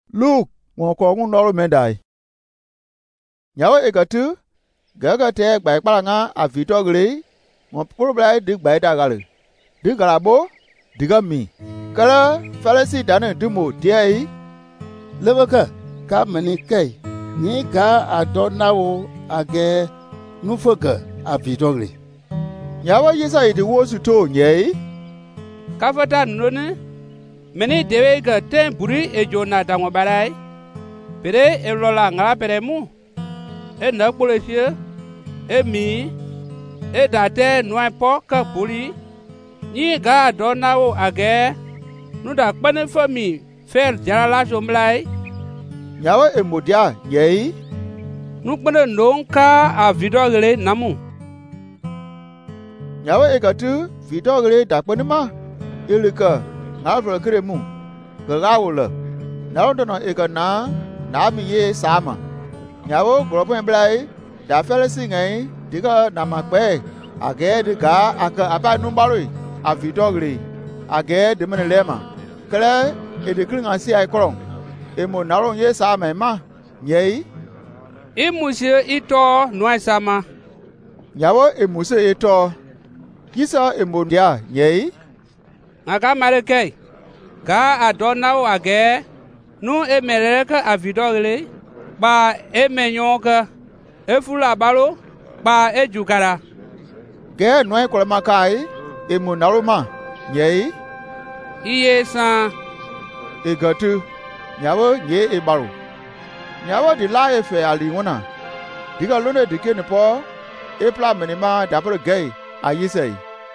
Luke won ko ngun noro mendai. Nyawo egatu gaga te gbai kparanga a vitogre mo probrai dig bai dagale. Digarabo digami. Kala falasi dane dumo diai Levaka ka mani kai ni ga adonawo age nufoka a vitogre. Nyawo yisa ide wosu to nyei. Kafata none meni dewe ga ten buri e jona dango barai. Pere e lola ngala pere mu. E na kpolesie e mi e date noy po ka buri. Ni ga adonawo age nu da kpane fami fer jarala somlai. Nyawo e modia nyei. Nu kpane nonka a vidogre namu. Nyawo egatu vitogre dakpanima ilika ngafro kremu gawula narodono egana nami ye sama nyawo gropen blai da felasi ngai diga namakpe age diga aka aba numbarui a vitogre age de menelema kle edekring asi ai kron emo naron ye sama ma nyei Imusie ito noy sama nyawo emuse ito Kisa emondia nyei Aga mareke ga adonawo age nu emereke avidogre ba emenyoka efula balo ba ejugara ge noy kolmakai emonaroma nyei iye san egatu nyawo nye ebaro nyawo di la efe aliwona diga lone dikene po epla menima dapro gay ayisei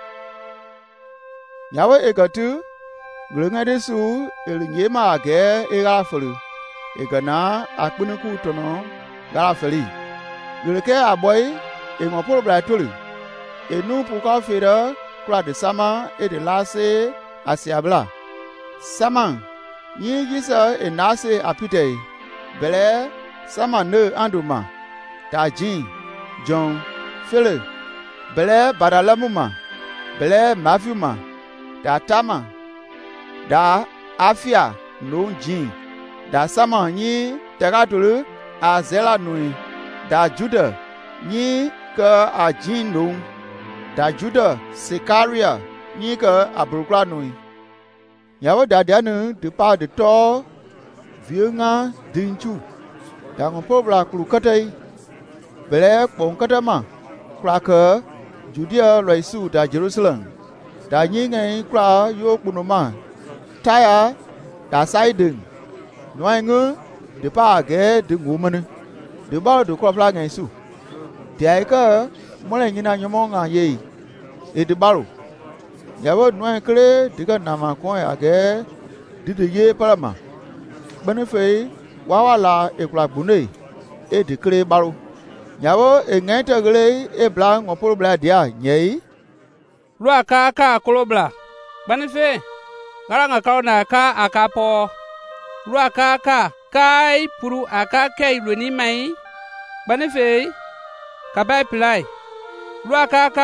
Nyawo egatu glungade su elinyema age egafulu egana akpunuku tono garafeli gleke aboy engoporo bratulu enu puka fera kula de sama e de lase asiabla sama yi yisa enase apite bele sama ne anduma tajin John Philip bele badalamuma bele Matthew da tama da afia nonjin da sama nyi tegatulu azela nui da juda nyi ka ajin non da juda sikaria nyi ka abrukla nui yawo da danu de pa de to viunga dinchu da ngopobla kulukatai bele ponkatama kraka Judea loisu da Jerusalem da nyingai kra yo kunuma taya da Sidon noingu de pa ge de ngumane de ba de kropla ngai su de ai ka mole nyina nyomo nga ye e de baro yawo noin kre de ga nama ko ya ge de ye parama benefe wawala e kra bune e de kre baro Nyawo engente gele e bla ngoporo bla dia nyei Lua ka kolobla Banife Garanga kaona ka akapo Lua ka kai puru aka kai lweni mai Banife Kabai pilai Lua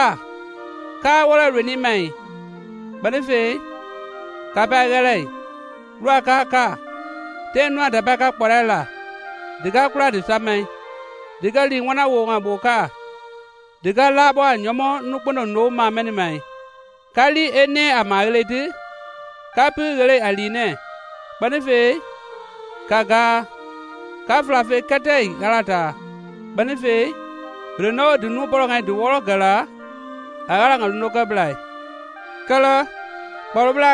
ka wala lweni mai Banife Kabai gele Lua ka Tenwa da baka porela Diga kula di samai Diga li wana wo nga boka Diga labo nyomo nukono no ma meni mai Kali ene amagleti Kapi gele aline Banife Kaga Kaflafe katei galata Banife Reno di nuporo ngai di woro gala Agala nga lunoka blai Kala Barobla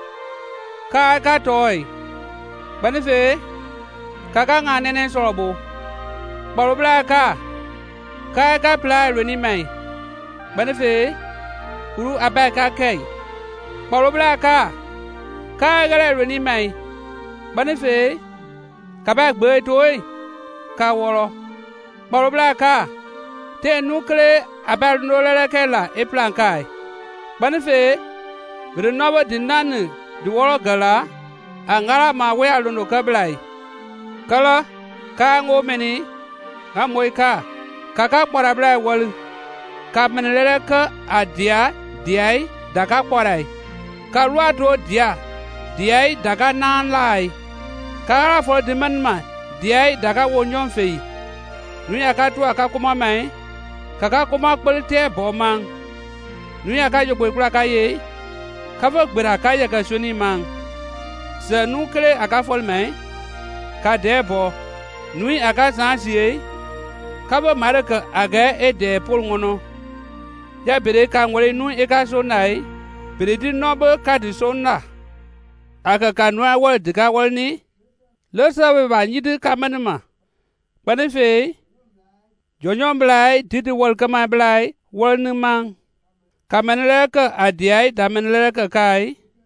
Ka toy Banife Kaka nga nene sorobo Barobla ka plai rweni mai Banife Kuru abai ka kai Barobla ka gale rweni mai Banife Kabai gbe toy Ka woro Barobla ka Te nukle abai nolele kela e plan kai Banife Grenobo dinani di woro gala Angara ma we aluno kablai Kala Ka ngo meni Nga moika Kaka kpora blai wali Ka menelele ka adia Diai daga kporai Ka ruato dia Diai daga nan lai Kara fol de man ma diai daga wo nyon fei. Nui aka tu aka kuma mai. Kaka kuma kpelte bo mang. Nui aka yo boy kura ka ye. Kava gbera ka ya ga soni mang. Se nu kre aka fol mai. Ka de bo. Nui aka san sie. Kava mare ka aga e de pol ngono. Ya bere ka ngore nu e ka so nai. Bere di nobe ka di so na. Aka ka nua wal de ka wal ni. Le sabe ba nyidi ka manima. Bane fe. Jonyon blai didi wal kama blai wal ni mang. Kamenele ka adiai da menele ka kai.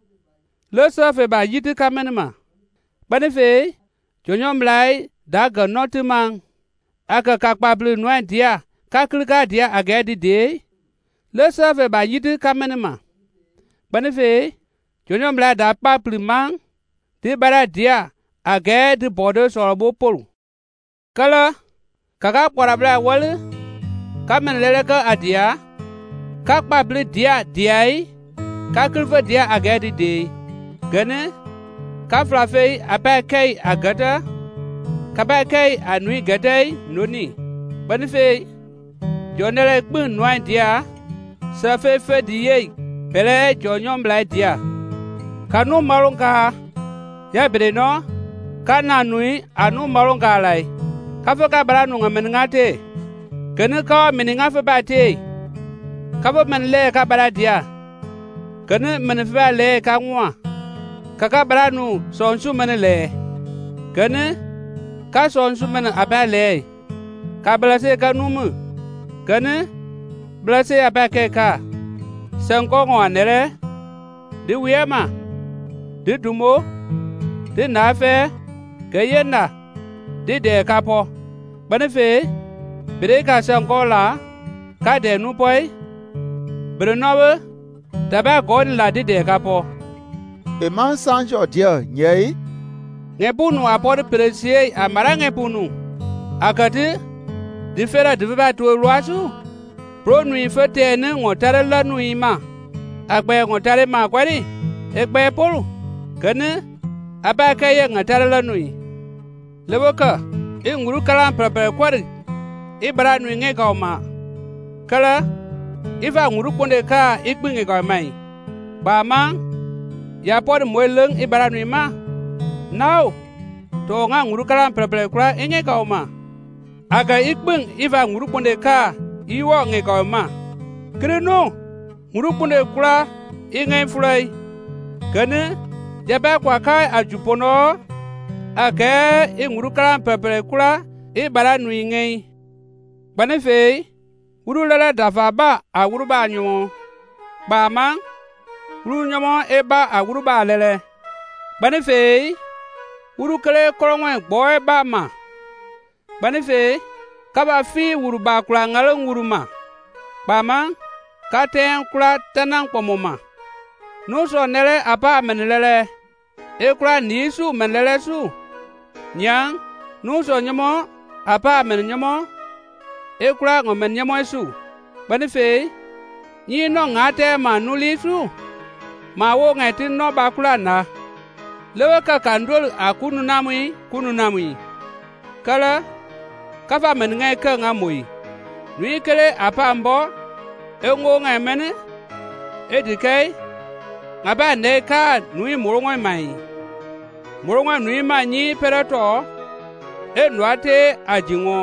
Le sabe ba nyidi ka manima. Bane fe. Jonyon blai da ga noti mang. Aka ka kpabli nua dia. Ka klika dia aga di de. Le sabe ba nyidi ka manima. Bane fe. Jonyon blai da kpabli mang. Di bara dia. Aga di bodo sorbo polu. Kala. Kaka kwarabla wale, ka menelele ka adia, ka kpabli dia diai, ka kilfa dia agadi de. Gane, ka flafe apa kai agada, ka ba kai anui gadai noni. Banife, jonele kpun noai dia, safe fe diye, pele jonyom blai dia. Kanu malonga, ya bedeno, ka nanui anu malonga lai. Kafa ka bara nu ngamen ngate. Kene ka meninga fa bate. Kafa men le ka bara dia. Kene men fa le ka ngwa. Kaka bara nu sonsu men le. Kene ka sonsu men aba le. Ka blase ka numu. Kene blase aba ke ka. Sanko ngwa nere. Di wiema. Di dumo. Di nafe. Kayena. Di de kapo. Bane fe, bere ka sanko la, ka de nu poi, bere nobe, taba god la di de kapo. E man sanjo dia nyei. Ngepunu apode presie amara ngepunu. Akati, di fera di viva tu luasu, pro nui fete ne ngotare la nui ma. Akbe ngotare ma kwari, ekbe polu, kene, abaka ye ngotare la nui. Leboka. Nguru kala prepare kwari ibara nu nge ga ma kala ifa nguru ponde ka ikpinge ga mai ba ma ya pod moeleng ibara nu ma now to nga nguru kala prepare kwa nge ga ma aga ikping ifa nguru ponde ka iwo nge ga ma kreno nguru ponde kwa inge fulai kane jabe kwa kai ajupono ake nguru kala pepere kula ibara nui ngei. Bane fe, uru lele dafa ba awuru ba nyomo. Ba ma, uru nyomo eba awuru ba lele. Bane fe, uru kele kolongwe boy ba ma. Bane fe, kaba fi uru ba kula ngale nguru ma. Ba ma, katen kula tenang pomoma. Nuso nele apa menelele. Ekula nisu menelele su. Nyang, nuso nyomo, apa men nyomo, ekura ngomen nyomo esu. Banife, nyi no ngate ma nuli su, ma wo ngati no bakula na. Lewe ka kandol akunu namui. Kala, kafa men ngai ka ngamui. Nui kele apa ambo, engo ngai mene, edikai, ngaba ne ka nui mulongoi mai. Mulongwa nui ma nyi pereto e nuate ajingo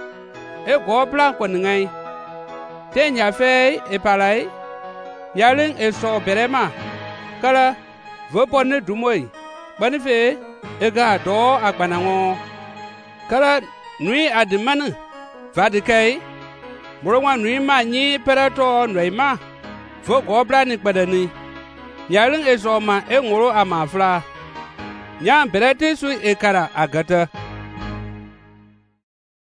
e go plan ko ngai te nya fe e palai yaling e so berema kala vo ponne dumoi banife e ga do agbanango kala nui adimanu vadikai mulongwa nui ma nyi pereto noima vo go plan ni padani yaling e so ma e ngoro amafla Nyam berete su ekara agata.